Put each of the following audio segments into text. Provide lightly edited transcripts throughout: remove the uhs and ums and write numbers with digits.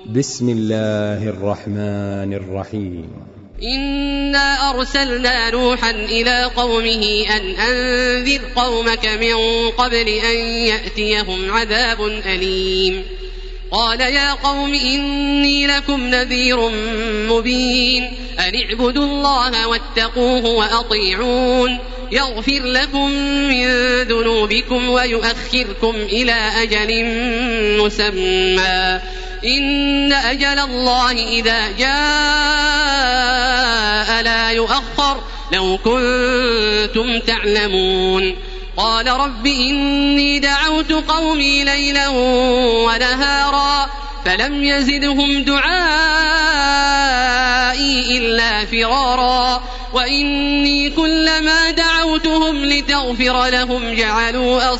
بسم الله الرحمن الرحيم. إنا أرسلنا نوحا إلى قومه أن أنذر قومك من قبل أن يأتيهم عذاب أليم. قال يا قوم إني لكم نذير مبين أن اعبدوا الله واتقوه وأطيعون يغفر لكم من ذنوبكم ويؤخركم إلى أجل مسمى إن أجل الله إذا جاء لا يؤخر لو كنتم تعلمون. قال رب إني دعوت قومي ليلا ونهارا فلم يزدهم دعائي إلا فرارا وإني كلما دعوتهم لتغفر لهم جعلوا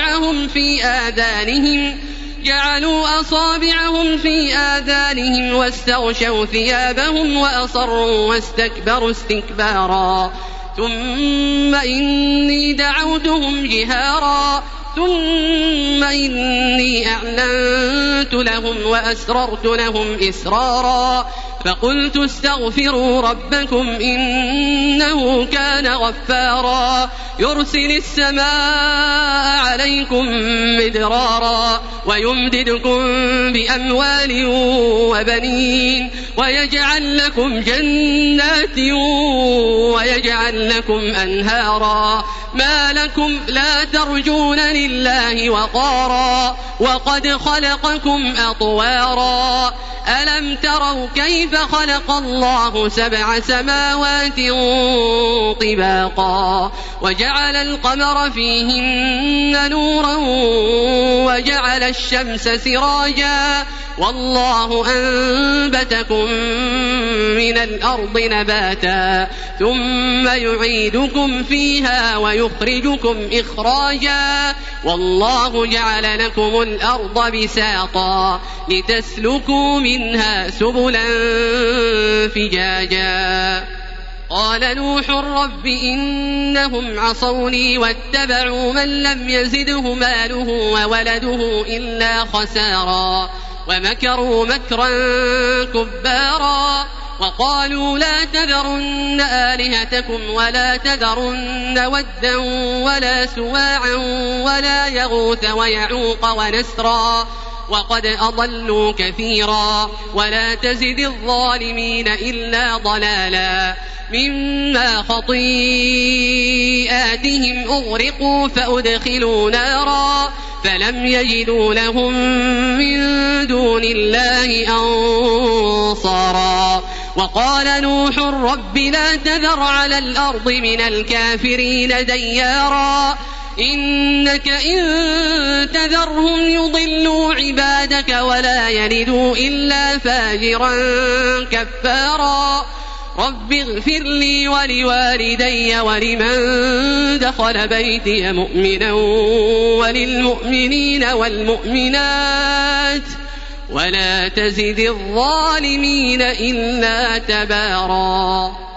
أصابعهم في آذانهم واستغشوا ثيابهم وأصروا واستكبروا استكبارا ثم إني دعوتهم جهارا ثم إني أعلنت لهم وأسررت لهم إسرارا فقلت استغفروا ربكم إنه كان غفارا يرسل السماء عليكم مدرارا ويمددكم بأموال وبنين ويجعل لكم جنات ويجعل لكم أنهارا ما لكم لا ترجون لله وقارا وقد خلقكم أطوارا ألم تروا كيف خلق الله 7 سماوات طباقا وجعل القمر فيهن نورا وجعل الشمس سراجا والله أنبتكم من الأرض نباتا ثم يعيدكم فيها ويخرجكم إخراجا والله جعل لكم الأرض بساطا لتسلكوا منها سبلا فجاجا. قال نوح رب إنهم عصوني واتبعوا من لم يزده ماله وولده إلا خسارا ومكروا مكرا كبارا وقالوا لا تذرن آلهتكم ولا تذرن ودا ولا سواعا ولا يغوث ويعوق ونسرا وقد أضلوا كثيرا ولا تزد الظالمين إلا ضلالا مما خطيئاتهم أغرقوا فأدخلوا نارا فلم يجدوا لهم من دون الله أنصارا. وقال نوح رب لا تذر على الأرض من الكافرين ديارا إنك إن تذرهم يضلوا عبادك ولا يلدوا إلا فاجرا كفارا. رب اغفر لي ولوالدي ولمن دخل بيتي مؤمنا وللمؤمنين والمؤمنات ولا تزد الظالمين إلا تبارا.